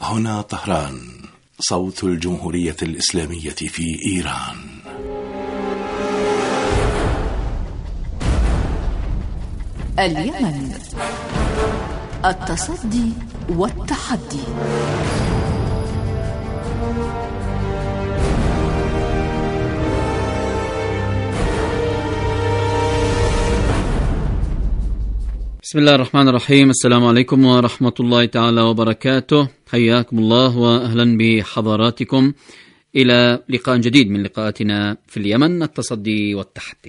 هنا طهران، صوت الجمهورية الإسلامية في إيران. اليمن، التصدي والتحدي. بسم الله الرحمن الرحيم. السلام عليكم ورحمة الله تعالى وبركاته. حياكم الله وأهلا بحضراتكم إلى لقاء جديد من لقاءاتنا في اليمن، التصدي والتحدي.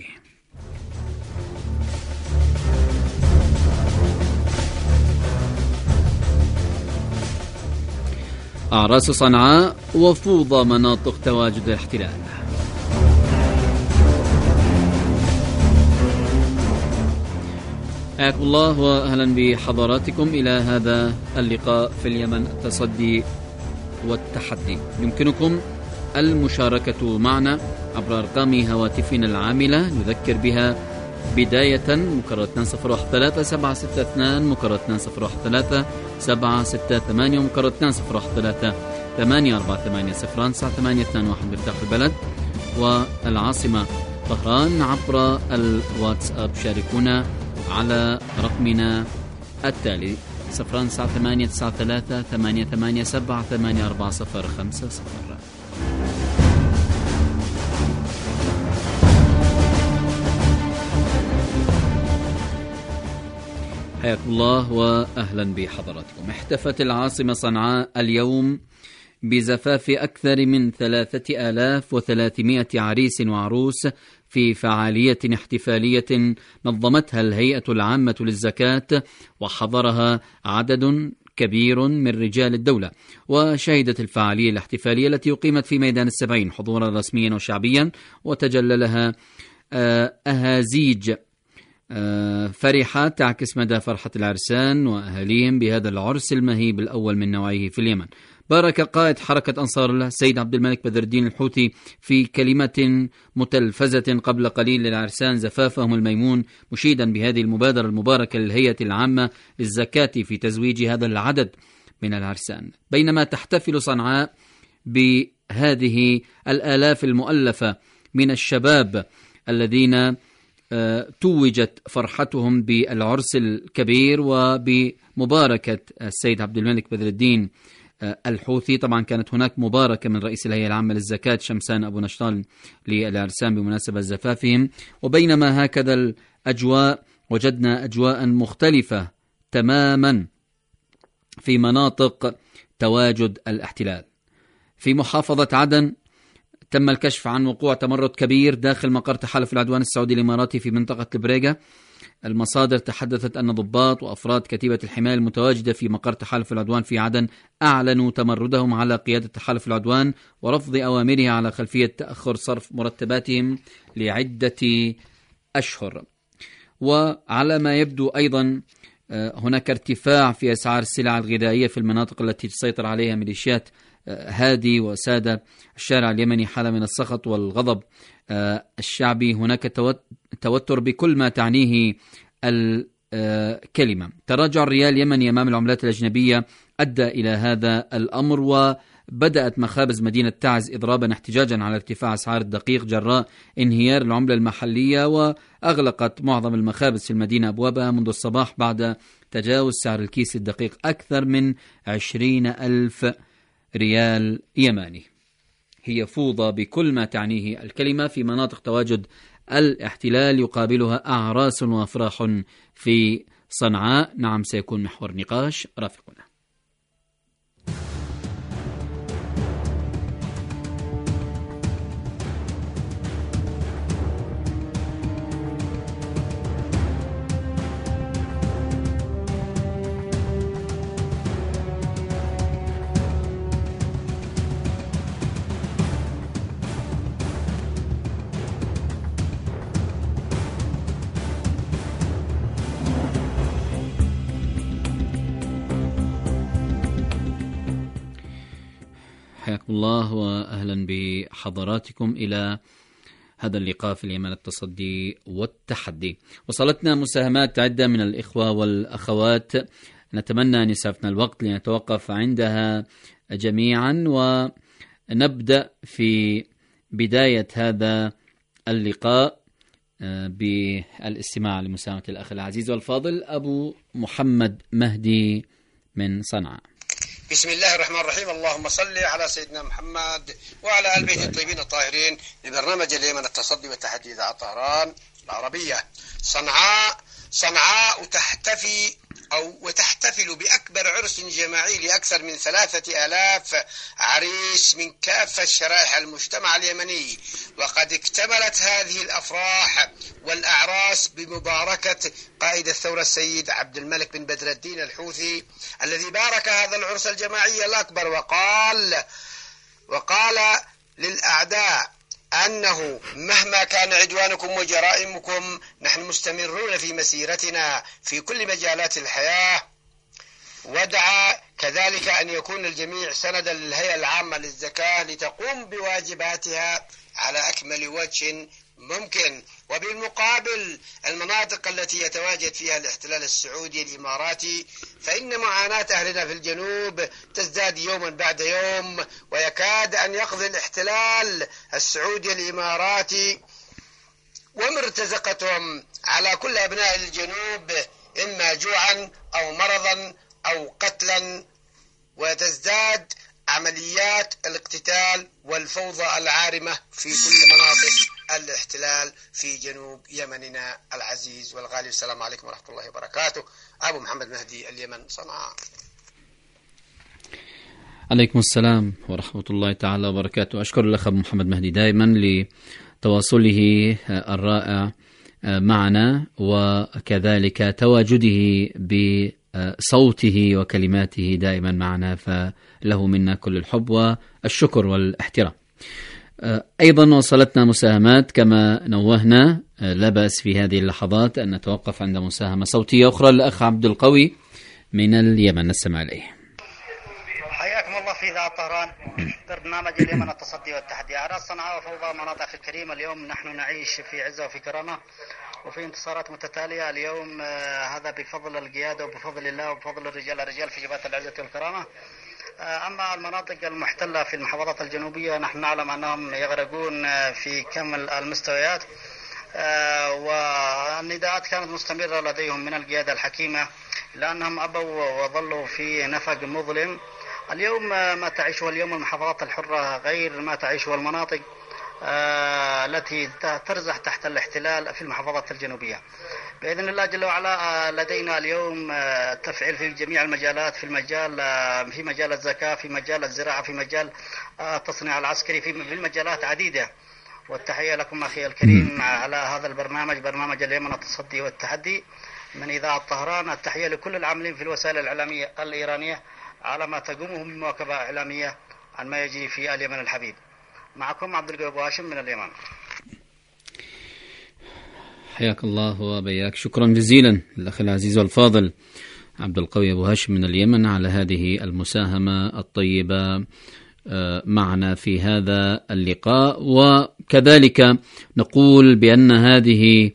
أعراس صنعاء وفوضى مناطق تواجد الاحتلال. حياكم الله وأهلا بحضراتكم إلى هذا اللقاء في اليمن، التصدي والتحدي. يمكنكم المشاركة معنا عبر أرقام هواتفنا العاملة نذكر بها بداية مكررة 201 762 مكررة 201 768 ومكررة 201 848 0928 بفتح البلد والعاصمة طهران. عبر الواتساب شاركونا على رقمنا التالي 0993 887 8405. حياكم الله وأهلا بحضراتكم. احتفت العاصمة صنعاء اليوم بزفاف أكثر من 3300 عريس وعروس في فعالية احتفالية نظمتها الهيئة العامة للزكاة وحضرها عدد كبير من رجال الدولة. وشهدت الفعالية الاحتفالية التي أقيمت في ميدان السبعين حضورا رسميا وشعبيا، وتجللها أهازيج فرحة تعكس مدى فرحة العرسان وأهاليهم بهذا العرس المهيب الأول من نوعه في اليمن. بارك قائد حركة أنصار الله السيد عبد الملك بدر الدين الحوثي في كلمة متلفزة قبل قليل للعرسان زفافهم الميمون، مشيدا بهذه المبادرة المباركة للهيئة العامة للزكاة في تزويج هذا العدد من العرسان. بينما تحتفل صنعاء بهذه الآلاف المؤلفة من الشباب الذين توجت فرحتهم بالعرس الكبير وبمباركة السيد عبد الملك بدر الدين الحوثي. طبعا كانت هناك مباركة من رئيس الهيئة العامة للزكاة شمسان أبو نشطال للعرسان بمناسبة زفافهم. وبينما هكذا الأجواء وجدنا أجواء مختلفة تماما في مناطق تواجد الاحتلال. في محافظة عدن تم الكشف عن وقوع تمرد كبير داخل مقر تحالف العدوان السعودي الإماراتي في منطقة البريقة. المصادر تحدثت أن ضباط وأفراد كتيبة الحماية المتواجدة في مقر تحالف العدوان في عدن أعلنوا تمردهم على قيادة تحالف العدوان ورفض أوامرها على خلفية تأخر صرف مرتباتهم لعدة أشهر. وعلى ما يبدو أيضا هناك ارتفاع في أسعار السلع الغذائية في المناطق التي تسيطر عليها ميليشيات هادي وسادة الشارع اليمني حالة من السخط والغضب الشعبي. هناك توتر بكل ما تعنيه الكلمة. تراجع الريال اليمني أمام العملات الأجنبية أدى إلى هذا الأمر، وبدأت مخابز مدينة تعز إضرابا احتجاجا على ارتفاع أسعار الدقيق جراء انهيار العملة المحلية، وأغلقت معظم المخابز في المدينة أبوابها منذ الصباح بعد تجاوز سعر الكيس الدقيق أكثر من 20,000 ريال يماني. هي فوضى بكل ما تعنيه الكلمة في مناطق تواجد الاحتلال، يقابلها أعراس وأفراح في صنعاء. نعم، سيكون محور نقاش. رافقنا. حياكم الله وأهلا بحضراتكم إلى هذا اللقاء في اليمن، التصدي والتحدي. وصلتنا مساهمات عدة من الإخوة والأخوات نتمنى أن يسعفنا الوقت لنتوقف عندها جميعا، ونبدأ في بداية هذا اللقاء بالاستماع لمساهمة الأخ العزيز والفاضل أبو محمد مهدي من صنعاء. بسم الله الرحمن الرحيم. اللهم صل على سيدنا محمد وعلى آل بيته الطيبين الطاهرين. لبرنامج اليمن التصدي والتحدي إذاعة طهران العربية. صنعاء تحتفل بأكبر عرس جماعي لأكثر من 3000 عريس من كافة شرائح المجتمع اليمني، وقد اكتملت هذه الأفراح والأعراس بمباركة قائد الثورة السيد عبد الملك بن بدر الدين الحوثي، الذي بارك هذا العرس الجماعي الأكبر وقال للأعداء أنه مهما كان عدوانكم وجرائمكم نحن مستمرون في مسيرتنا في كل مجالات الحياة. ودعا كذلك أن يكون الجميع سندا للهيئة العامة للزكاة لتقوم بواجباتها على أكمل وجه ممكن. وبالمقابل المناطق التي يتواجد فيها الاحتلال السعودي الإماراتي فإن معاناة أهلنا في الجنوب تزداد يوما بعد يوم، ويكاد أن يقضي الاحتلال السعودي الإماراتي ومرتزقتهم على كل أبناء الجنوب إما جوعا أو مرضا أو قتلا، وتزداد عمليات الاقتتال والفوضى العارمة في كل مناطق الاحتلال في جنوب يمننا العزيز والغالي. السلام عليكم ورحمة الله وبركاته. أبو محمد مهدي، اليمن، صنعاء. عليكم السلام ورحمة الله تعالى وبركاته. أشكر الأخ أبو محمد مهدي دائما لتواصله الرائع معنا، وكذلك تواجده بصوته وكلماته دائما معنا، فله منا كل الحب والشكر والاحترام. أيضا وصلتنا مساهمات كما نوهنا، لا بأس في هذه اللحظات أن نتوقف عند مساهمة صوتية أخرى. الأخ عبد القوي من اليمن، نستمع إليه. حياكم الله في إذاعة طهران، برنامج اليمن التصدي والتحدي. أعراس صنعاء وفوضى مناطق الكريمة. اليوم نحن نعيش في عزة وفي كرامة وفي انتصارات متتالية. اليوم هذا بفضل القيادة وبفضل الله وبفضل الرجال في جبهة العزة والكرامة. أما المناطق المحتلة في المحافظات الجنوبية نحن نعلم أنهم يغرقون في كامل المستويات، والنداءات كانت مستمرة لديهم من القيادة الحكيمة، لأنهم أبوا وظلوا في نفق مظلم. اليوم ما تعيشه اليوم المحافظات الحرة غير ما تعيشه المناطق التي ترزح تحت الاحتلال في المحافظات الجنوبية. بإذن الله جل وعلا لدينا اليوم تفعيل في جميع المجالات، في مجال الزكاة، في مجال الزراعة، في مجال التصنيع العسكري، في المجالات عديدة. والتحية لكم أخي الكريم على هذا البرنامج، برنامج اليمن التصدي والتحدي من إذاعة طهران. التحية لكل العاملين في الوسائل الإعلامية الإيرانية على ما تقومه من مواكبة إعلامية عن ما يجري في اليمن الحبيب. معكم عبد القوي أبو هاشم من اليمن. حياك الله وبياك. شكرا جزيلا للأخ العزيز والفاضل عبد القوي أبو هاشم من اليمن على هذه المساهمة الطيبة معنا في هذا اللقاء. وكذلك نقول بأن هذه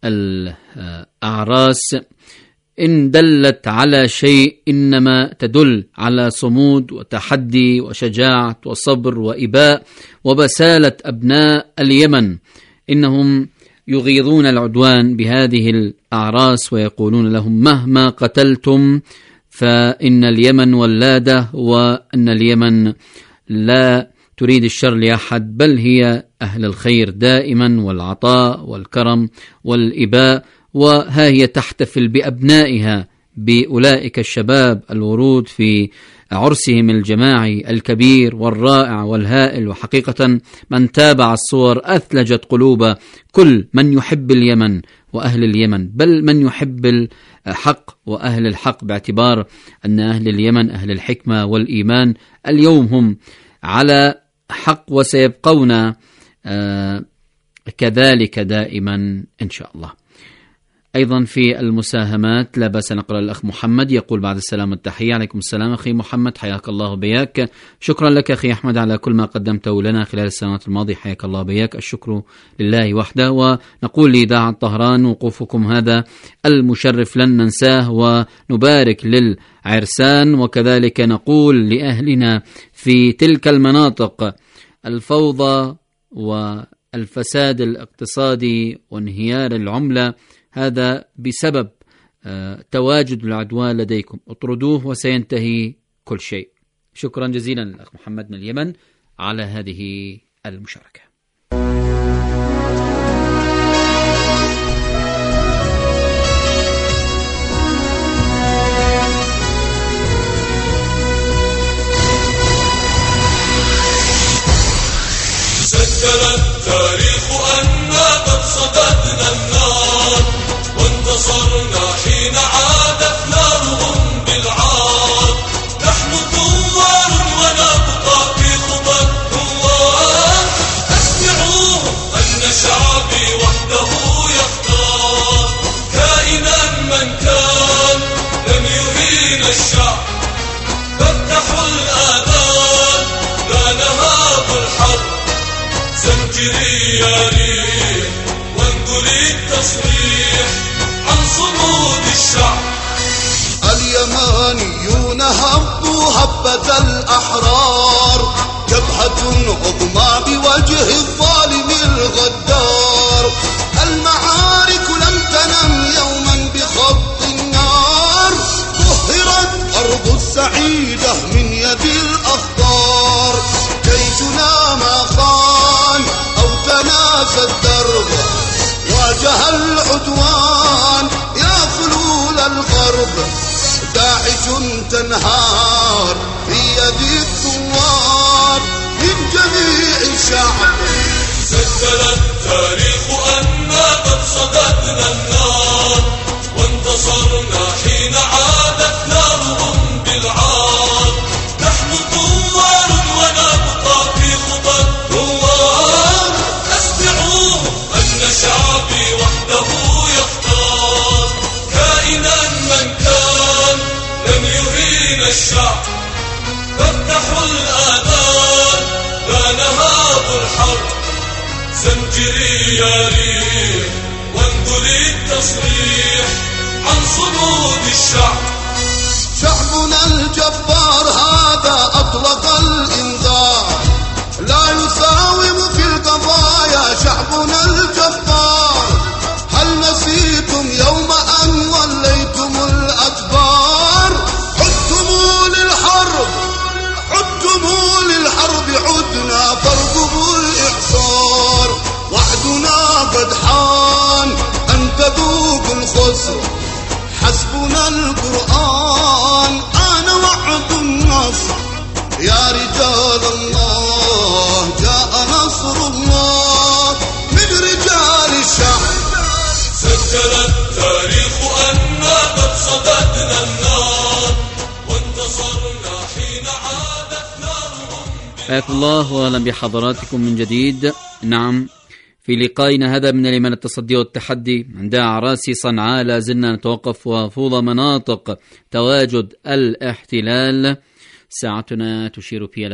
الأعراس إن دلت على شيء إنما تدل على صمود وتحدي وشجاعة وصبر وإباء وبسالة أبناء اليمن. إنهم يغيظون العدوان بهذه الأعراس ويقولون لهم مهما قتلتم فإن اليمن ولادة، وأن اليمن لا تريد الشر لأحد، بل هي أهل الخير دائما والعطاء والكرم والإباء. وها هي تحتفل بأبنائها، بأولئك الشباب الورود في عرسهم الجماعي الكبير والرائع والهائل. وحقيقة من تابع الصور أثلجت قلوب كل من يحب اليمن وأهل اليمن، بل من يحب الحق وأهل الحق، باعتبار أن أهل اليمن أهل الحكمة والإيمان. اليوم هم على حق وسيبقون كذلك دائما إن شاء الله. أيضا في المساهمات لا بأس نقرأ الأخ محمد يقول بعد السلام والتحية: عليكم السلام أخي محمد، حياك الله بياك. شكرا لك أخي أحمد على كل ما قدمته لنا خلال السنوات الماضية، حياك الله بياك. الشكر لله وحده. ونقول لإذاعة طهران: وقوفكم هذا المشرف لن ننساه، ونبارك للعرسان، وكذلك نقول لأهلنا في تلك المناطق الفوضى والفساد الاقتصادي وانهيار العملة، هذا بسبب تواجد العدوان لديكم، اطردوه وسينتهي كل شيء. شكرا جزيلا للأخ محمد من اليمن على هذه المشاركة. سجل التاريخ أننا قد صددنا النار، وانتصرنا حين عادت نارهم بالعار. نحن ثوار ونبقى في خطى الثوار. أسمعوهم أن شعبي وحده يختار، كائنا من كان لم يهين الشعب. فافتحوا الآذان لا نهاب الحرب، زمجري يا ريح وانقلي التصريح عن صمود الشعب. اليمانيون هبوا هبة الأحرار، جبهة عظمى بوجه الظالم الغدار. المعارك لم تنم يوما بخط النار، ظهرت أرض السعيدة من يد الأخطار. جيشنا ما خان أو تناسى الدرب، واجه العدوان يا فلول الغرب. داعش تنهار في يد الثوار من جميع الشعب. سجل التاريخ أننا قد صددنا النار، وانتصرنا حين عادت نارهم بالعار. نحن ثوار ونبقى في خطى الثوار. أسمعوهم أن شعبي وحده يختار، كائنا من كان لم يهين الشعب. فافتحوا الآذان لا نهاب الحرب، زمجري يا ريح وانقلي التصريح عن صمود الشعب. شعبنا الجبار هذا أطلق الإنذار، لا يساوم في القضايا شعبنا الجبار. هل نسيتم يوم أن وليتم الأدبار؟ عدتم للحرب عدنا فارقبوا الإعصار. وعدنا قد حان أن تذوقوا الخسر، حسبنا القرآن آن وعد النصر. يا رجال الله جاء نصر الله من رجال الشعب. سجل التاريخ أننا قد صددنا النار، وانتصرنا حين عادت نارهم. حياك الله واهلا بحضراتكم من جديد. نعم، في لقائنا هذا من اليمن التصدي والتحدي عند أعراس صنعاء لا زلنا نتوقف وفوضى مناطق تواجد الاحتلال. ساعتنا تشير فيها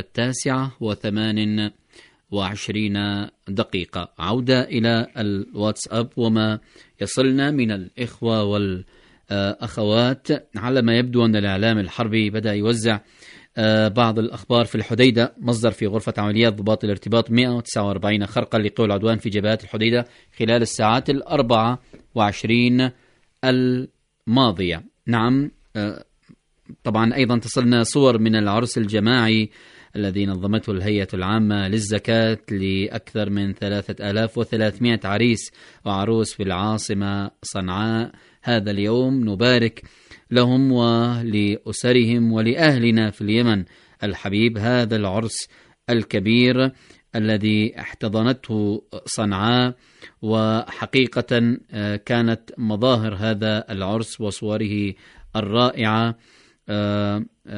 9:28. عودة إلى الواتساب وما يصلنا من الإخوة والأخوات. على ما يبدو أن الإعلام الحربي بدأ يوزع بعض الأخبار في الحديدة. مصدر في غرفة عمليات ضباط الارتباط: 149 خرقا لقوى العدوان في جبهات الحديدة خلال الساعات 24 الماضية. نعم، طبعا أيضا تصلنا صور من العرس الجماعي الذي نظمته الهيئة العامة للزكاة لأكثر من 3300 عريس وعروس في العاصمة صنعاء هذا اليوم. نبارك لهم ولأسرهم ولأهلنا في اليمن الحبيب هذا العرس الكبير الذي احتضنته صنعاء. وحقيقة كانت مظاهر هذا العرس وصوره الرائعة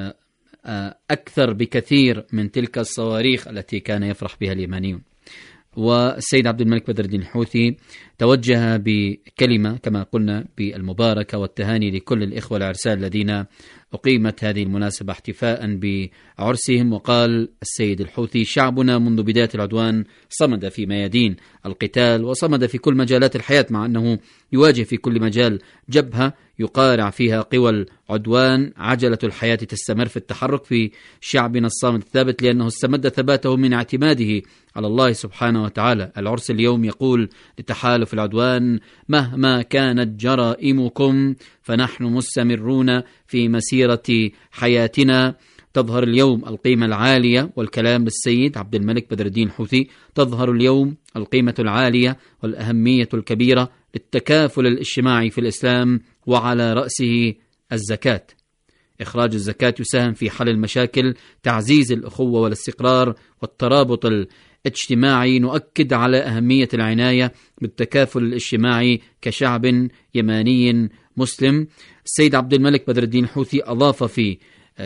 أكثر بكثير من تلك الصواريخ التي كان يفرح بها اليمنيون. والسيد عبد الملك بدر الدين الحوثي توجه بكلمة كما قلنا بالمباركة والتهاني لكل الإخوة العرسان الذين أقيمت هذه المناسبة احتفاء بعرسهم. وقال السيد الحوثي: شعبنا منذ بداية العدوان صمد في ميادين القتال وصمد في كل مجالات الحياة، مع أنه يواجه في كل مجال جبهة يقارع فيها قوى العدوان. عجلة الحياة تستمر في التحرك في شعبنا الصامد الثابت، لأنه استمد ثباته من اعتماده على الله سبحانه وتعالى. العرس اليوم يقول لتحالف العدوان: مهما كانت جرائمكم فنحن مستمرون في مسيرة حياتنا. تظهر اليوم القيمة العالية، والكلام للسيد عبد الملك بدر الدين الحوثي، تظهر اليوم القيمة العالية والأهمية الكبيرة للتكافل الاجتماعي في الإسلام، وعلى رأسه الزكاة. إخراج الزكاة يساهم في حل المشاكل، تعزيز الأخوة والاستقرار والترابط الاجتماعي. نؤكد على أهمية العناية بالتكافل الاجتماعي كشعب يماني مسلم. السيد عبد الملك بدر الدين الحوثي أضاف في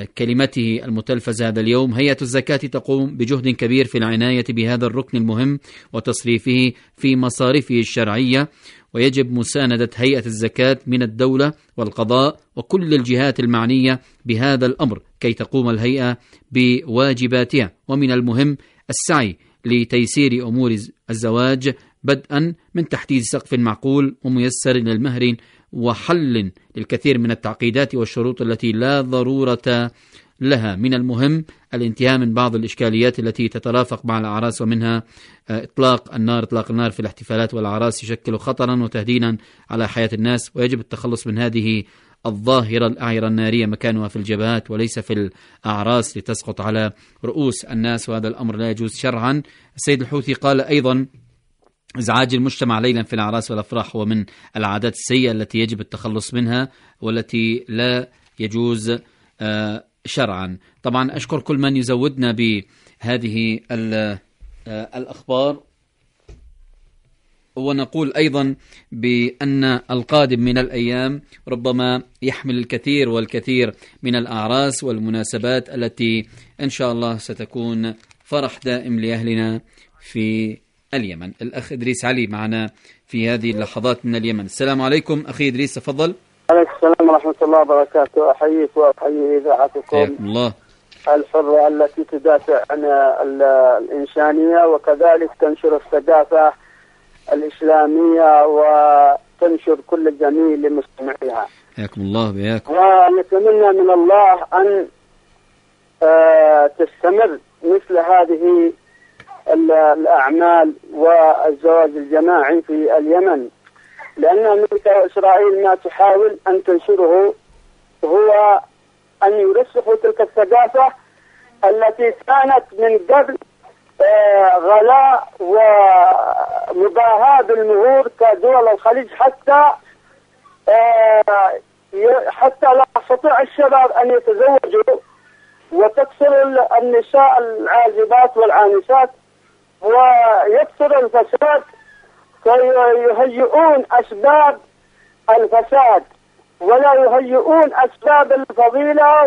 كلمته المتلفزة هذا اليوم: هيئة الزكاة تقوم بجهد كبير في العناية بهذا الركن المهم وتصريفه في مصارفه الشرعية، ويجب مساندة هيئة الزكاة من الدولة والقضاء وكل الجهات المعنية بهذا الأمر كي تقوم الهيئة بواجباتها. ومن المهم السعي لتيسير أمور الزواج، بدءا من تحديد سقف معقول وميسر للمهر، وحل للكثير من التعقيدات والشروط التي لا ضرورة لها. من المهم الانتهاء من بعض الإشكاليات التي تترافق مع الأعراس، ومنها إطلاق النار في الاحتفالات والأعراس يشكل خطرا وتهديدا على حياة الناس، ويجب التخلص من هذه الظاهرة الأعيرة النارية مكانها في الجبهات وليس في الأعراس لتسقط على رؤوس الناس، وهذا الأمر لا يجوز شرعا. السيد الحوثي قال أيضا: إزعاج المجتمع ليلا في الأعراس والأفراح هو من العادات السيئة التي يجب التخلص منها والتي لا يجوز شرعا. طبعا أشكر كل من يزودنا بهذه الأخبار، ونقول أيضا بأن القادم من الأيام ربما يحمل الكثير والكثير من الأعراس والمناسبات التي إن شاء الله ستكون فرح دائم لأهلنا في اليمن. الأخ إدريس علي معنا في هذه اللحظات من اليمن. السلام عليكم أخي إدريس، تفضل. عليكم السلام ورحمة الله وبركاته. أحييك وأحيي إذاعتكم الله الحرة التي تدافع عن الإنسانية وكذلك تنشر الثقافة الإسلامية وتنشر كل الجميل لمستمعيها. حياكم الله وياكم. ونتمنى من الله أن تستمر مثل هذه الأعمال والزواج الجماعي في اليمن، لأن أمريكا وإسرائيل ما تحاول أن تنشره هو أن يرسخوا تلك الثقافة التي كانت من قبل غلاء ومباهاة بالمهور كدول الخليج، حتى لا يستطيع الشباب أن يتزوجوا، وتكثر النساء العازبات والعانسات ويكثر الفساد، فيهيئون أسباب الفساد ولا يهيئون أسباب الفضيلة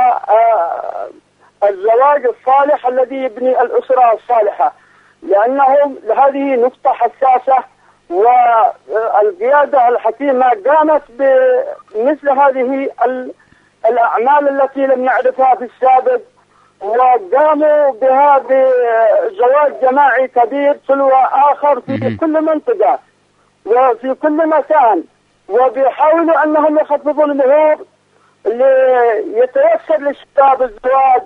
والزواج الصالح الذي يبني الأسرة الصالحة، لأنهم هذه نقطة حساسة، والقيادة الحكيمة قامت بمثل هذه الأعمال التي لم نعرفها في السابق، وقاموا بها بزواج جماعي كبير تلو آخر في كل منطقة وفي كل مكان، وبيحاولوا أنهم يخفضوا المهور ليتيسر للشباب الزواج،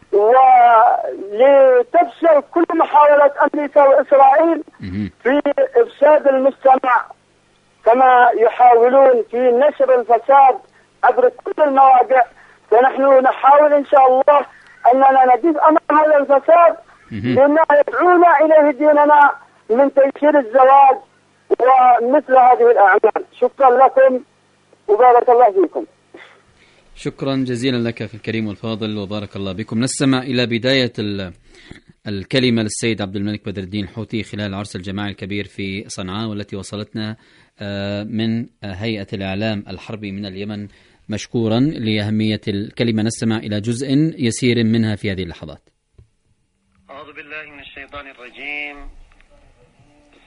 ولتفشل كل محاولة أمريكا وإسرائيل في إفساد المجتمع كما يحاولون في نشر الفساد عبر كل المواقع. فنحن نحاول إن شاء الله أننا نجيب أمام هذا الفساد لما يدعونا إليه ديننا من تيسير الزواج ومثل هذه الأعمال. شكرا لكم وبارك الله فيكم. شكرا جزيلا لك في الكريم والفاضل وبارك الله بكم. نستمع إلى بداية الكلمة للسيد عبد الملك بدر الدين الحوثي خلال عرس الجماعي الكبير في صنعاء، والتي وصلتنا من هيئة الإعلام الحربي من اليمن مشكورا لأهمية الكلمة. نستمع إلى جزء يسير منها في هذه اللحظات. أعوذ بالله من الشيطان الرجيم.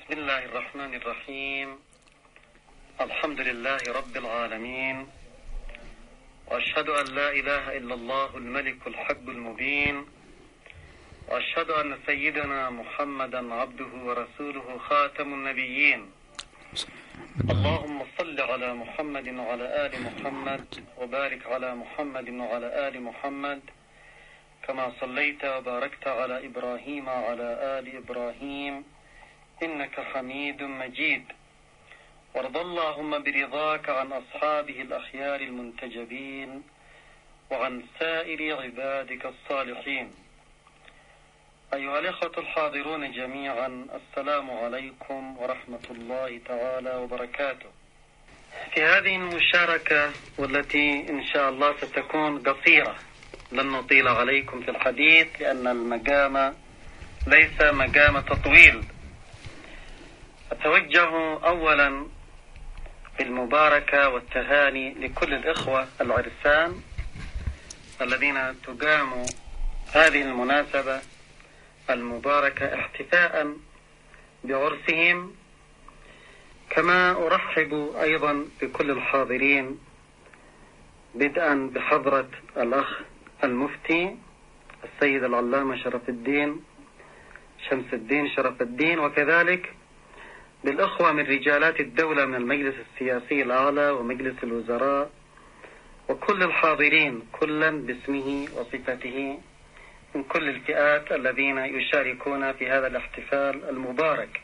بسم الله الرحمن الرحيم. الحمد لله رب العالمين، وأشهد أن لا إله إلا الله الملك الحق المبين، وأشهد أن سيدنا محمدا عبده ورسوله خاتم النبيين. اللهم صل على محمد وعلى آل محمد، وبارك على محمد وعلى آل محمد كما صليت وباركت على إبراهيم وعلى آل إبراهيم إنك حميد مجيد. وارض اللهم برضاك عن أصحابه الأخيار المنتجبين وعن سائر عبادك الصالحين. أيها الإخوة الحاضرون جميعا، السلام عليكم ورحمة الله تعالى وبركاته. في هذه المشاركة والتي إن شاء الله ستكون قصيرة، لن نطيل عليكم في الحديث لأن المقام ليس مقام تطويل. أتوجه أولا بالمباركة والتهاني لكل الإخوة العرسان الذين تقام هذه المناسبة المباركة احتفاء بعرسهم، كما أرحب أيضا بكل الحاضرين بدءا بحضرة الأخ المفتي السيد العلامة شرف الدين شمس الدين شرف الدين، وكذلك بالأخوة من رجالات الدولة من المجلس السياسي الأعلى ومجلس الوزراء وكل الحاضرين كلا باسمه وصفته من كل الفئات الذين يشاركون في هذا الاحتفال المبارك.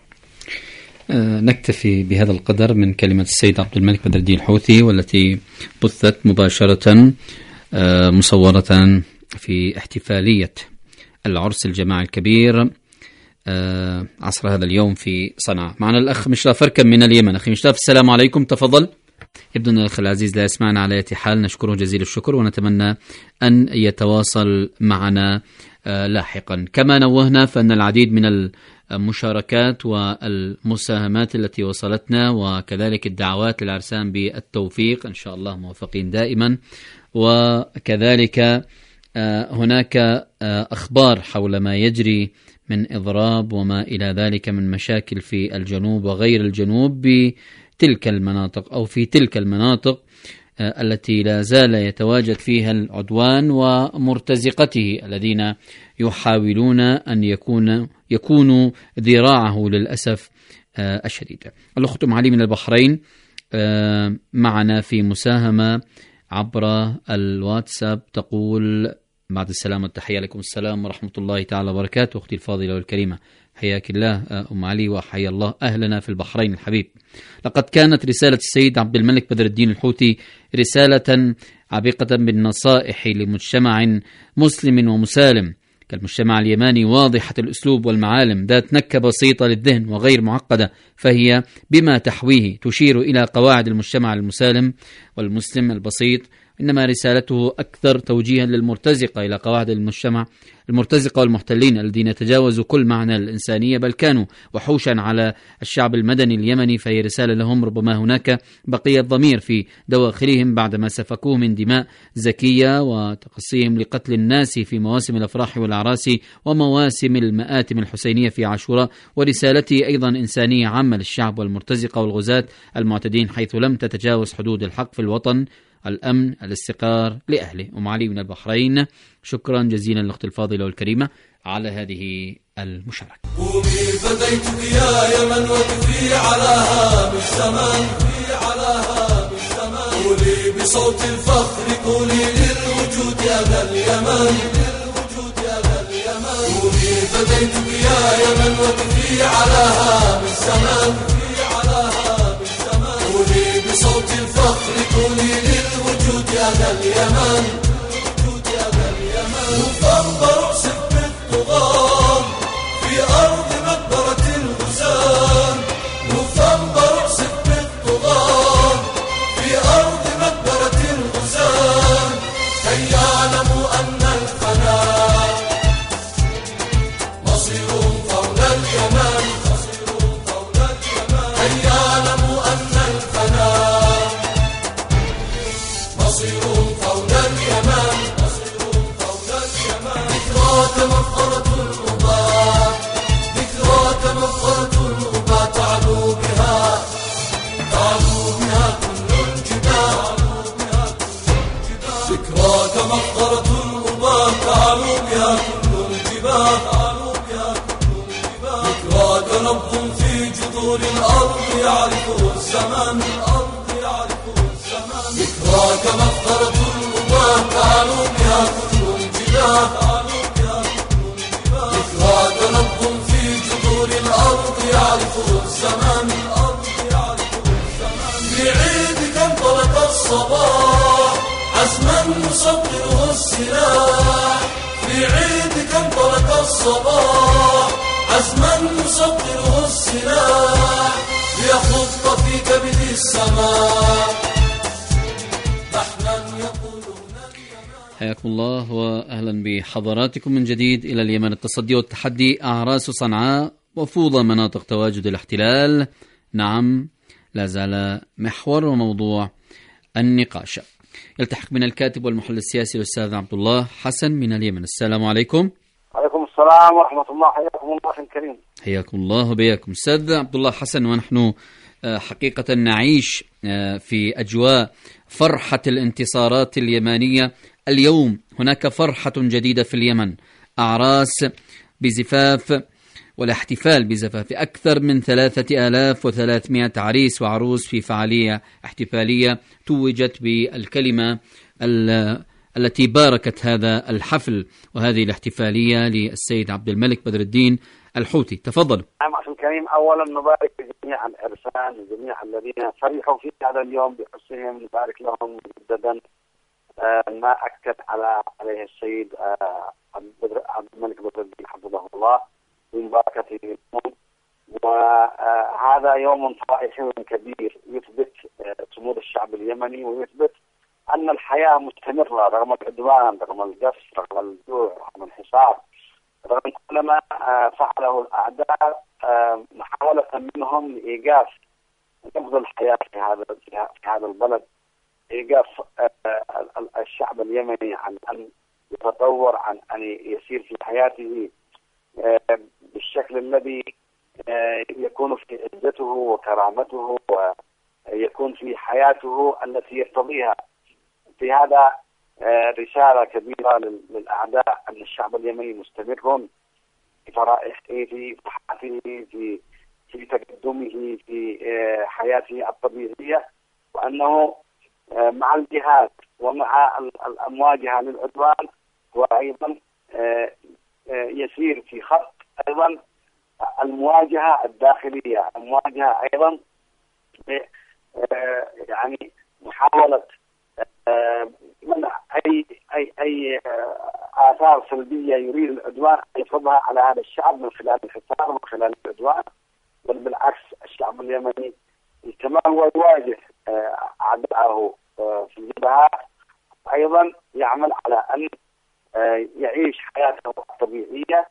نكتفي بهذا القدر من كلمة السيد عبد الملك بدر الدين الحوثي، والتي بثت مباشرة مصورة في احتفالية العرس الجماعي الكبير عصر هذا اليوم في صنعاء. معنا الأخ مشراف فركم من اليمن. أخي مشراف، السلام عليكم، تفضل. يبدو أن الأخ العزيز لا يسمعنا على أي حال، نشكره جزيل الشكر ونتمنى أن يتواصل معنا لاحقا. كما نوهنا فأن العديد من المشاركات والمساهمات التي وصلتنا وكذلك الدعوات للعرسان بالتوفيق إن شاء الله موفقين دائما، وكذلك هناك أخبار حول ما يجري من إضراب وما إلى ذلك من مشاكل في الجنوب وغير الجنوب بتلك المناطق أو في تلك المناطق التي لا زال يتواجد فيها العدوان ومرتزقته الذين يحاولون أن يكونوا ذراعه للأسف الشديد. الأخت أم علي من البحرين معنا في مساهمة عبر الواتساب، تقول بعد السلام والتحية لكم السلام ورحمة الله تعالى وبركاته. أختي الفاضلة والكريمة، حياك الله أم علي وحيا الله أهلنا في البحرين الحبيب. لقد كانت رسالة السيد عبد الملك بدر الدين الحوثي رسالة عبيقة بالنصائح لمجتمع مسلم ومسالم كالمجتمع اليماني، واضحة الأسلوب والمعالم، ذات نكهة بسيطة للذهن وغير معقدة، فهي بما تحويه تشير إلى قواعد المجتمع المسالم والمسلم البسيط. إنما رسالته أكثر توجيها للمرتزقة إلى قواعد المجتمع المرتزقة والمحتلين الذين تجاوزوا كل معنى الإنسانية بل كانوا وحوشا على الشعب المدني اليمني، فهي رسالة لهم ربما هناك بقية ضمير في دواخلهم بعدما سفكوه من دماء زكية وتقصيهم لقتل الناس في مواسم الأفراح والأعراس ومواسم المآتم الحسينية في عاشوراء. ورسالته أيضا إنسانية عامة للشعب والمرتزقة والغزاة المعتدين حيث لم تتجاوز حدود الحق في الوطن، الأمن، الاستقرار لأهله. أم علي من البحرين، شكرا جزيلا لأختي الفاضلة والكريمة على هذه المشاركة. قومي فديتك يا يمن وقفي على هام الزمان، قولي بصوت الفخر، قولي للوجود أنا اليمن، قومي فديتك يا يمن وقفي على هام الزمان، قولي بصوت الفخر، قولي للوجود أنا اليمن، وفنبر سب الطغاة في أرض مقبرة الغزاة، وفنبر سب الطغاة في أرض مقبرة الغزاة، كي يعلموا أن الفناء مصير قول اليمن، كي يعلموا أن الفناء مصير قول اليمن. انتباه ذكراك نبض في جذور الأرض يعرفه الزمان ذكراك مفخرة الأمم تعلو بها كل انتباه ذكراك نبض في جذور الأرض يعرفه الزمان في عيدك انطلق الصباح عزما نصدره السلاح في عيدك انطلق الصباح عزما نصدره السلاح ليخط في كبد السماء حياكم الله وأهلا بحضراتكم من جديد إلى اليمن. التصدي والتحدي، أعراس صنعاء وفوضى مناطق تواجد الاحتلال. نعم، لا زال محور وموضوع النقاش. يلتحق من الكاتب والمحلل السياسي الأستاذ عبد الله حسن من اليمن. السلام عليكم. وعليكم السلام ورحمة الله. حياكم الله أخي الكريم. حياكم الله وبياكم أستاذ عبد الله حسن. ونحن حقيقة نعيش في أجواء فرحة الانتصارات اليمانية. اليوم هناك فرحة جديدة في اليمن، أعراس بزفاف والاحتفال بزفاف أكثر من 3300 عريس وعروس في فعالية احتفالية توجت بالكلمة التي باركت هذا الحفل وهذه الاحتفالية للسيد عبد الملك بدر الدين الحوثي. تفضلوا. نعم أخي الكريم، أولا نبارك جميع العرسان وجميع الذين فرحوا في هذا اليوم بحسنهم، نبارك لهم مجددا ما أكد عليه السيد عبد الملك بدر الدين حفظه الله بمباركته اليوم. وهذا يوم فرحي كبير يثبت صمود الشعب اليمني ويثبت أن الحياة مستمرة رغم العدوان، رغم القصف، رغم الجوع، رغم الحصار، رغم كل ما فعله الأعداء محاولة منهم لإيقاف نبض الحياة في هذا البلد، إيقاف الشعب اليمني عن أن يتطور، عن أن يسير في حياته بالشكل الذي يكون في عزته وكرامته ويكون في حياته التي يرتضيها. في هذا رسالة كبيرة للأعداء أن الشعب اليمني مستمر في فرائحه، في صحته، في تقدمه، في حياته الطبيعية، وأنه مع الجهاد ومع المواجهة للعدوان هو أيضا يسير في خط أيضا المواجهة الداخلية، المواجهة أيضا يعني محاولة منع أي آثار سلبية يريد العدوان أن يفرضها على هذا الشعب من خلال الحصار ومن خلال العدوان. بل بالعكس، الشعب اليمني كما هو يواجه أعداءه في الجبهات أيضا يعمل على أن يعيش حياته الطبيعية،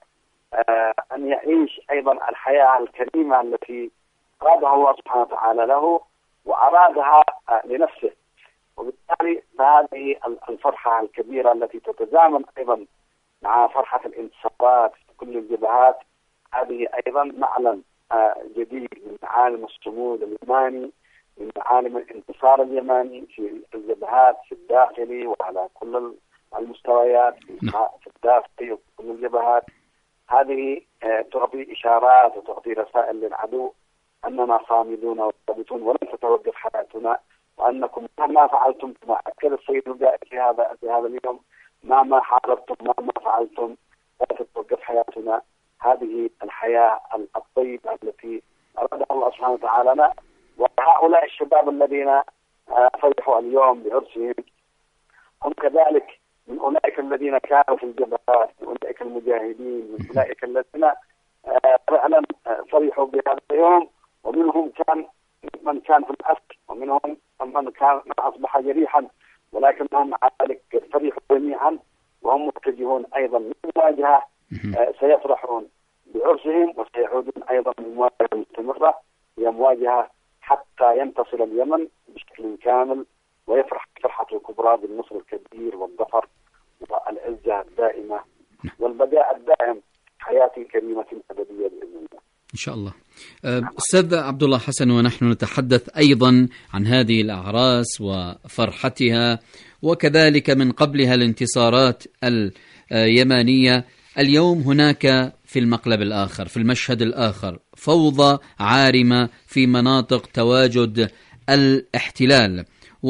أن يعيش أيضا الحياة الكريمة التي أرادها الله سبحانه وتعالى له وأرادها لنفسه. وبالتالي فهذه الفرحة الكبيرة التي تتزامن أيضا مع فرحة الانتصارات في كل الجبهات، هذه أيضا معلم جديد من معالم الصمود اليماني، من معالم الانتصار اليماني في الجبهات في الداخلي وعلى كل المستويات، في الداخلي وفي كل الجبهات. هذه تعطي إشارات وتعطي رسائل للعدو أننا صامدون وثابتون ولن تتوقف حياتنا، وأنكم مهما فعلتم كما أكد السيد القائد في هذا اليوم، مهما حاربتم مهما فعلتم لا تتوقف حياتنا. هذه الحياة الطيبة التي أرادها الله سبحانه وتعالى لنا. وهؤلاء الشباب الذين فرحوا اليوم بعرسهم هم كذلك من أولئك الذين كانوا في الجبهات، من أولئك المجاهدين، من أولئك الذين فعلا فرحوا بهذا اليوم. ومنهم من كان في الأسر، ومنهم من أصبح جريحا، ولكنهم مع ذلك فرحوا جميعا وهم متجهون أيضا للمواجهة. سيفرحون بعرسهم وسيعودون أيضا للمواجهة المستمرة، هي مواجهة حتى ينتصر اليمن بشكل كامل ويفرح فرحة الكبرى بالنصر الكبير والظفر والعزة الدائمة والبقاء الدائم حياة كريمة أبدية بإذن الله إن شاء الله. أستاذ عبد الله حسن، ونحن نتحدث أيضا عن هذه الأعراس وفرحتها وكذلك من قبلها الانتصارات اليمانية، اليوم هناك في المقلب الآخر، في المشهد الآخر، فوضى عارمة في مناطق تواجد الاحتلال،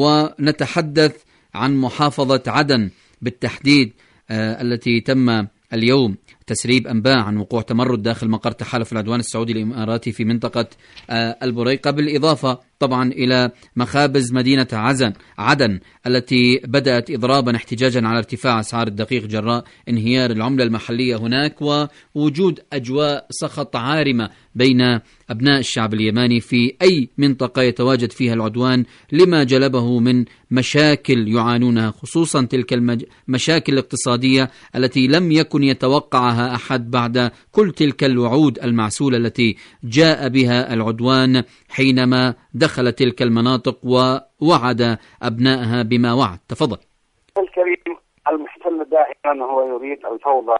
ونتحدث عن محافظة عدن بالتحديد التي تم اليوم تسريب أنباء عن وقوع تمرد داخل مقر تحالف العدوان السعودي الإماراتي في منطقة البريقة، بالإضافة طبعا إلى مخابز مدينة عدن التي بدأت إضرابا احتجاجا على ارتفاع أسعار الدقيق جراء انهيار العملة المحلية هناك، ووجود أجواء سخط عارمة بين أبناء الشعب اليماني في أي منطقة يتواجد فيها العدوان لما جلبه من مشاكل يعانونها، خصوصا تلك المشاكل الاقتصادية التي لم يكن يتوقعها أحد بعد كل تلك الوعود المعسولة التي جاء بها العدوان حينما دخل تلك المناطق ووعد أبنائها بما وعد. تفضل. الكريم، المحتل دائما هو يريد الفوضى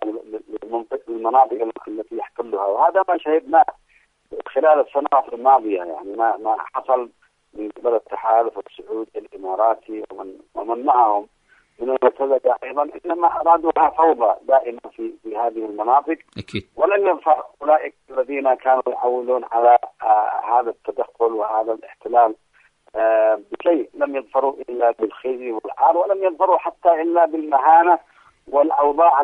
للمناطق التي يحتلها، وهذا ما شهدناه خلال السنوات الماضية. يعني ما حصل من قبل التحالف السعودي الإماراتي ومن معهم من المرتزقة أيضا، إنما أرادوها فوضى دائما في هذه المناطق. أكيد. ولم ينفع أولئك الذين كانوا يحاولون على هذا التدخل وهذا الاحتلال بشيء، لم يظفروا إلا بالخزي والعار، ولم يظفروا حتى إلا بالمهانة والأوضاع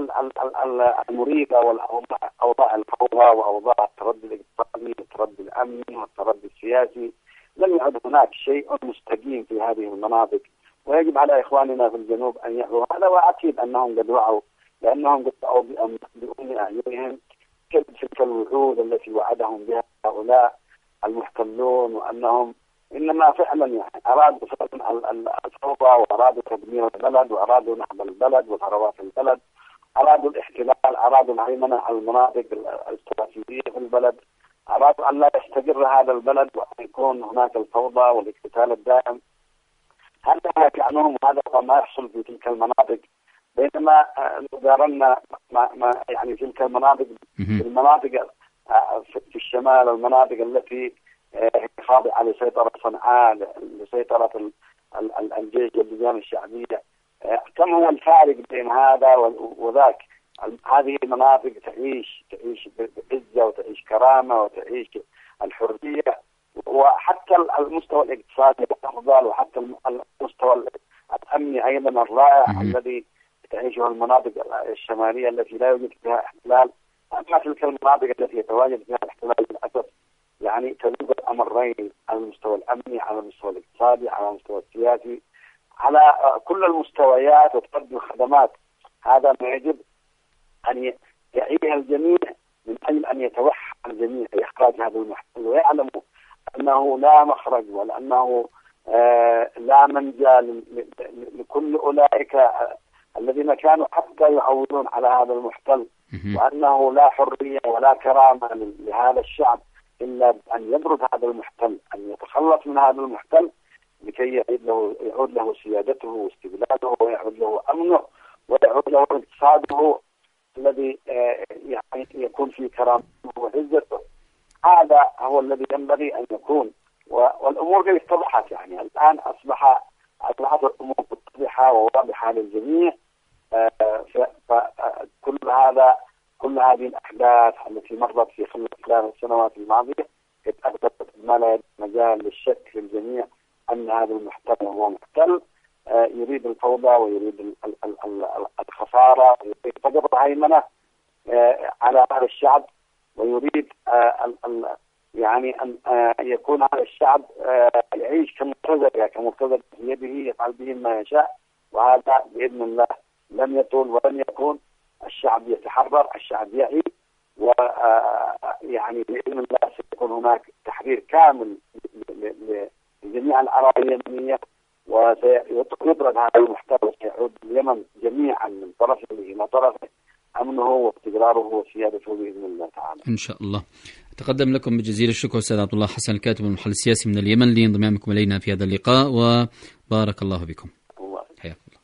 المريبة والأوضاع الفوضى وأوضاع التردي الاقتصادي والتردي الأمني والتردي السياسي. لم يعد هناك شيء مستقيم في هذه المناطق، ويجب على إخواننا في الجنوب أن يعوا هذا، وأكيد أنهم قد وعوا، لأنهم قد رأوا بأم أعينهم تلك الوعود التي وعدهم بها هؤلاء المحتلون، وأنهم إنما فعلا يعني أرادوا فعلا الفوضى، وأرادوا تدمير البلد، وأرادوا نهب البلد وثروات البلد، أرادوا الاحتلال، أرادوا الهيمنة على المناطق الاستراتيجية في البلد، أرادوا أن لا يستقر هذا البلد وأن يكون هناك الفوضى والاقتتال الدائم. هذا كأنهم هذا ما يحصل في تلك المناطق، بينما قارنا ما يعني تلك المناطق المناطق في الشمال، المناطق التي خاضعة لسيطرة صنعاء، لسيطرة الجيش واللجان الشعبية. كم هو الفارق بين هذا وذاك؟ هذه المناطق تعيش بعزة وتعيش كرامة وتعيش الحرية، وحتى المستوى الاقتصادي أفضل، وحتى المستوى الأمني أيضا الرائع الذي تعيشه المناطق الشمالية التي لا يوجد فيها احتلال. أما تلك المناطق التي يتواجد فيها الاحتلال للأسف يعني تذوب الأمرين، على المستوى الأمني، على المستوى الاقتصادي، على المستوى السياسي، على كل المستويات وتقدم الخدمات. هذا ما يجب أن يعيه الجميع من أجل أن يتوحد الجميع لإخراج هذا المحتل، ويعلموا أنه لا مخرج، وأنه لا منجى لكل أولئك الذين كانوا حتى يعولون على هذا المحتل، وأنه لا حرية ولا كرامة لهذا الشعب إلا أن يبرد هذا المحتل، أن يتخلص من هذا المحتل لكي يعود له سيادته واستقلاله، ويعود له أمنه، ويعود له اقتصاده الذي يعني يكون في كرامته وعزته. هذا هو الذي ينبغي أن يكون، والأمور قد اتضحت. يعني الآن أصبحت الأمور متضحة وواضحة للجميع. كل هذه الأحداث التي مرت في خلال السنوات الماضية أثبتت ما لا مجال للشك للجميع أن هذا المحتل هو محتل يريد الفوضى، ويريد الخسارة، ويريد فقط الهيمنة على هذا الشعب، ويريد يعني أن يكون هذا الشعب يعيش كمرتزقة في يده، يفعل به ما يشاء. وهذا بإذن الله لن يطول ولن يكون. الشعب يتحرر، الشعب يعي، ويعني بإذن الله سيكون هناك تحرير كامل لجميع الأراضي اليمنية، وسيطرد هذا المحتل، وسيعود اليمن جميعا من طرفه إلى طرفه أمنه واستقراره وسيادته بإذن الله تعالى إن شاء الله. أتقدم لكم بجزيل الشكر أستاذ عبد الله حسن الكاتب المحلل السياسي من اليمن لانضمامكم إلينا في هذا اللقاء، وبارك الله بكم. حياكم الله.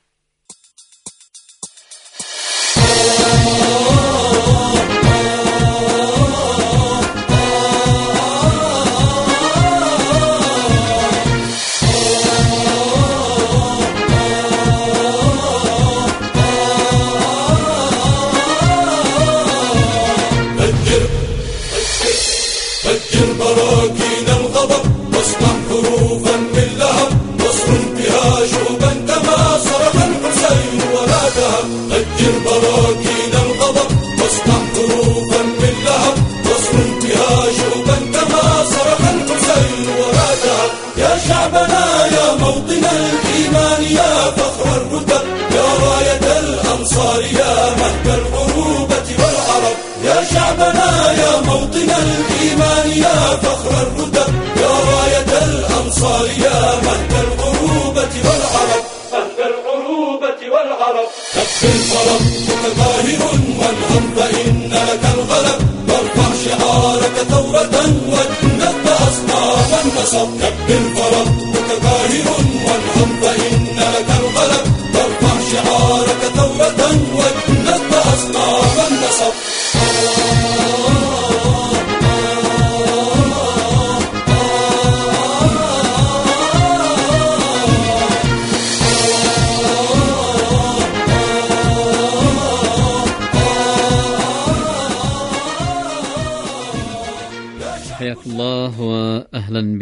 يا شعبنا يا موطن الإيمان يا فخر الرتب يا راية الأنصار يا مهد العروبة والعرب مهد العروبة والعرب كبر فربك ظاهر وانهم فإن لك الغلب وارفع شعارك ثورة واجند أصنام النصب كبر فربك ظاهر وانهم فإن لك الغلب وارفع شعارك ثورة واجند أصنام النصب حياك الله وأهلا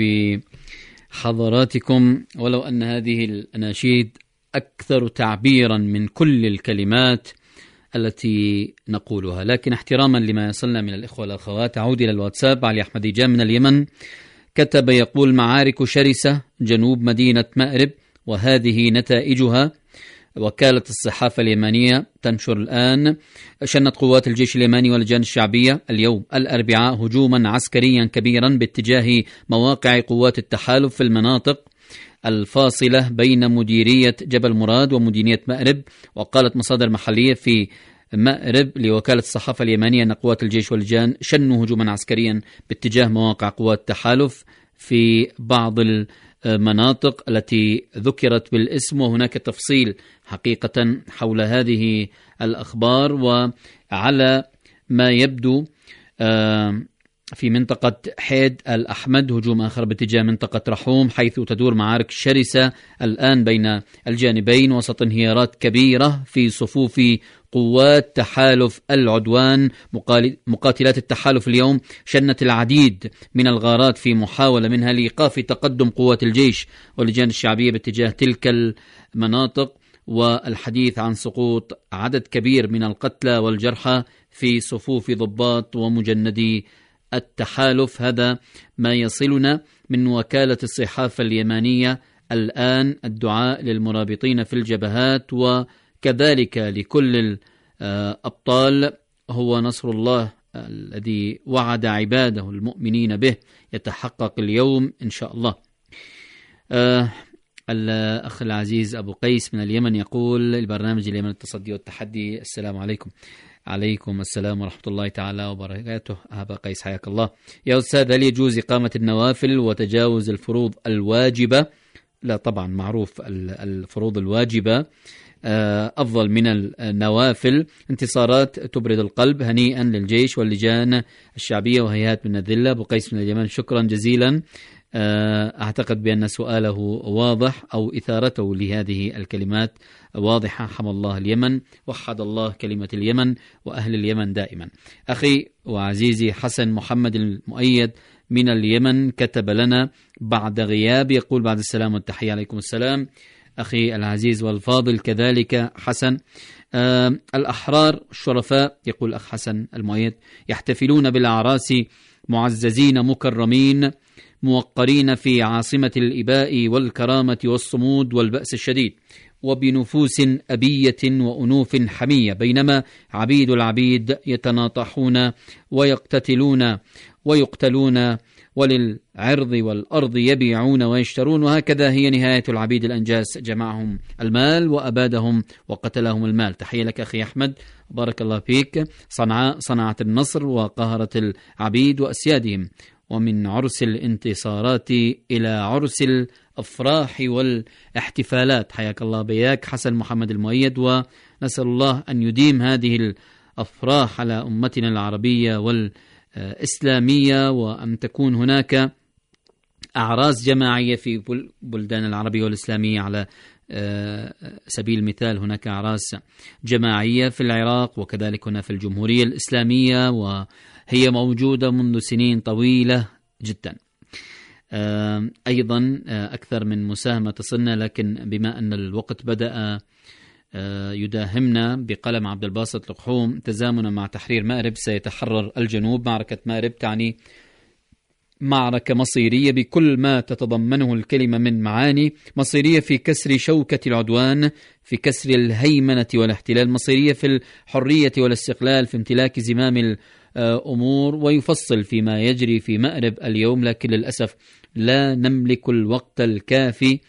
بحضراتكم. ولو أن هذه الأناشيد أكثر تعبيرا من كل الكلمات التي نقولها، لكن احتراما لما يصلنا من الإخوة والأخوات أعود إلى الواتساب. علي أحمد جام من اليمن كتب يقول: معارك شرسة جنوب مدينة مأرب وهذه نتائجها. وكالة الصحافة اليمنية تنشر الآن: شنت قوات الجيش اليمني واللجان الشعبية اليوم الأربعاء هجوما عسكريا كبيرا باتجاه مواقع قوات التحالف في المناطق الفاصلة بين مديرية جبل مراد ومديرية مأرب. وقالت مصادر محلية في مأرب لوكالة الصحافة اليمنية أن قوات الجيش واللجان شنوا هجوما عسكريا باتجاه مواقع قوات التحالف في بعض المناطق التي ذكرت بالاسم، وهناك تفصيل حقيقة حول هذه الأخبار. وعلى ما يبدو في منطقة حيد الأحمد هجوم آخر باتجاه منطقة رحوم، حيث تدور معارك شرسة الآن بين الجانبين وسط انهيارات كبيرة في صفوف قوات تحالف العدوان. مقاتلات التحالف اليوم شنت العديد من الغارات في محاولة منها لإيقاف تقدم قوات الجيش واللجان الشعبية باتجاه تلك المناطق، والحديث عن سقوط عدد كبير من القتلى والجرحى في صفوف ضباط ومجندي التحالف. هذا ما يصلنا من وكالة الصحافة اليمنية الآن. الدعاء للمرابطين في الجبهات وكذلك لكل الأبطال هو نصر الله الذي وعد عباده المؤمنين به يتحقق اليوم إن شاء الله. الأخ العزيز أبو قيس من اليمن يقول: البرنامج اليمن التصدي والتحدي. السلام عليكم. عليكم السلام ورحمة الله تعالى وبركاته. أبا قيس حياك الله. يا أستاذ، هل يجوز إقامة النوافل وتجاوز الفروض الواجبة؟ لا طبعا، معروف الفروض الواجبة أفضل من النوافل. انتصارات تبرد القلب. هنيئا للجيش واللجان الشعبية وهيئات من الذلة. أبو قيس من اليمن شكرا جزيلا. أعتقد بأن سؤاله واضح أو إثارته لهذه الكلمات واضحة. حمى الله اليمن، وحد الله كلمة اليمن وأهل اليمن دائما. أخي وعزيزي حسن محمد المؤيد من اليمن كتب لنا بعد غياب، يقول: بعد السلام والتحية. عليكم السلام أخي العزيز والفاضل كذلك حسن. الأحرار الشرفاء، يقول الأخ حسن المؤيد، يحتفلون بالأعراس معززين مكرمين موقرين في عاصمة الإباء والكرامة والصمود والبأس الشديد، وبنفوس أبية وأنوف حمية، بينما عبيد العبيد يتناطحون ويقتتلون ويقتلون، وللعرض والأرض يبيعون ويشترون. وهكذا هي نهاية العبيد الأنجاس، جمعهم المال وأبادهم وقتلهم المال. تحية لك أخي أحمد، بارك الله فيك. صنعاء صنعت النصر وقهرت العبيد وأسيادهم، ومن عرس الانتصارات إلى عرس الأفراح والاحتفالات. حياك الله بياك حسن محمد المؤيد، ونسأل الله أن يديم هذه الأفراح على أمتنا العربية والإسلامية، وأن تكون هناك أعراس جماعية في بلدان العربية والإسلامية. على سبيل المثال هناك أعراس جماعية في العراق، وكذلك هنا في الجمهورية الإسلامية، وهي موجودة منذ سنين طويلة جدا. أيضا أكثر من مساهمة تصلنا، لكن بما أن الوقت بدأ يداهمنا بقلم عبد الباسط لقحوم: تزامنا مع تحرير مأرب سيتحرر الجنوب. معركة مأرب تعني معركة مصيرية بكل ما تتضمنه الكلمة من معاني، مصيرية في كسر شوكة العدوان، في كسر الهيمنة والاحتلال، مصيرية في الحرية والاستقلال، في امتلاك زمام الأمور. ويفصل فيما يجري في مأرب اليوم، لكن للأسف لا نملك الوقت الكافي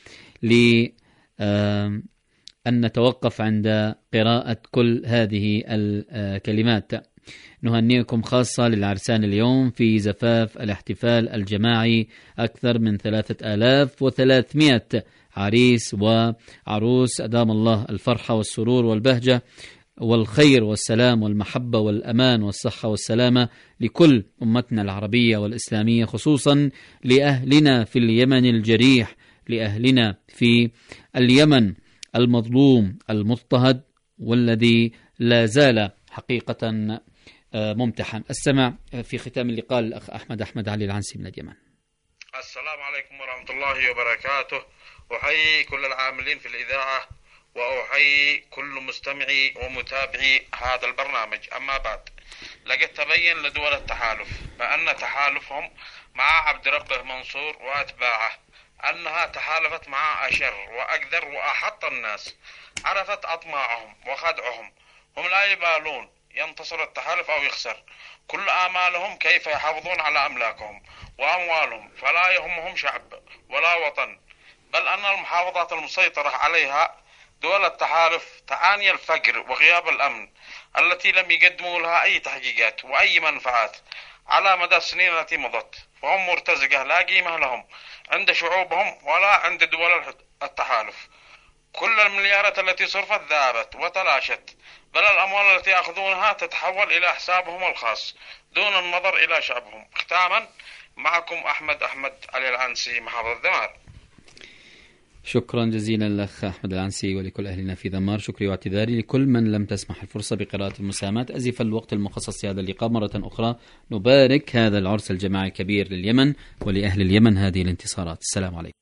لأن نتوقف عند قراءة كل هذه الكلمات. نهنئكم خاصة للعرسان اليوم في زفاف الاحتفال الجماعي، أكثر من 3300 عريس وعروس، أدام الله الفرحة والسرور والبهجة والخير والسلام والمحبة والأمان والصحة والسلامة لكل أمتنا العربية والإسلامية، خصوصا لأهلنا في اليمن الجريح، لأهلنا في اليمن المظلوم المضطهد والذي لا زال حقيقة ممتحن. السمع في ختام اللقاء الأخ أحمد علي العنسي من اليمن. السلام عليكم ورحمة الله وبركاته. أحيي كل العاملين في الإذاعة وأحيي كل مستمعي ومتابعي هذا البرنامج. أما بعد، لقد تبين لدول التحالف بأن تحالفهم مع عبد ربه منصور وأتباعه أنها تحالفت مع أشر وأقدر وأحط الناس، عرفت أطماعهم وخدعهم. هم لا يبالون ينتصر التحالف أو يخسر، كل آمالهم كيف يحافظون على أملاكهم وأموالهم، فلا يهمهم شعب ولا وطن، بل أن المحافظات المسيطرة عليها دول التحالف تعاني الفقر وغياب الأمن التي لم يقدموا لها أي تحقيقات وأي منفعات على مدى السنين التي مضت، فهم مرتزقة لا قيمة لهم عند شعوبهم ولا عند دول التحالف. كل المليارات التي صرفت ذهبت وتلاشت، بل الأموال التي يأخذونها تتحول إلى حسابهم الخاص دون النظر إلى شعبهم. ختاما، معكم أحمد علي العنسي، محافظة ذمار. شكرا جزيلا لأخ أحمد العنسي ولكل أهلنا في ذمار. شكري واعتذاري لكل من لم تسمح الفرصة بقراءة المساهمات. أزف الوقت المخصص لهذا اللقاء مرة أخرى. نبارك هذا العرس الجماعي الكبير لليمن ولأهل اليمن هذه الانتصارات. السلام عليكم.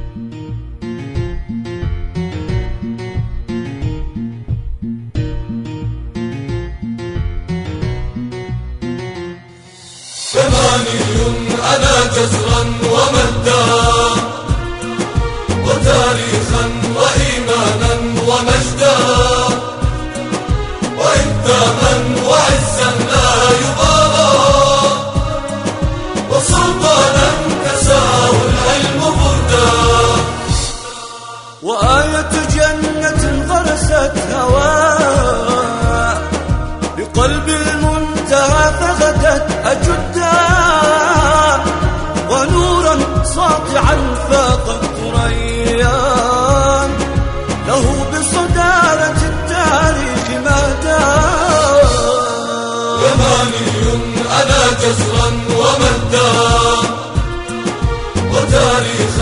أنا جزرا ومجدا وتاريخا وإيمانا ومجدا وإنتاما وعزا لا يبالى وسلطانا كساه العلم بردا وآية جنة غرست هواء بقلب المنتهى فغدت أجدا ونورا ساطعا فاق الثريان له بصدارة التاريخ مهدا يماني أنا جزرا ومهدا وتاريخ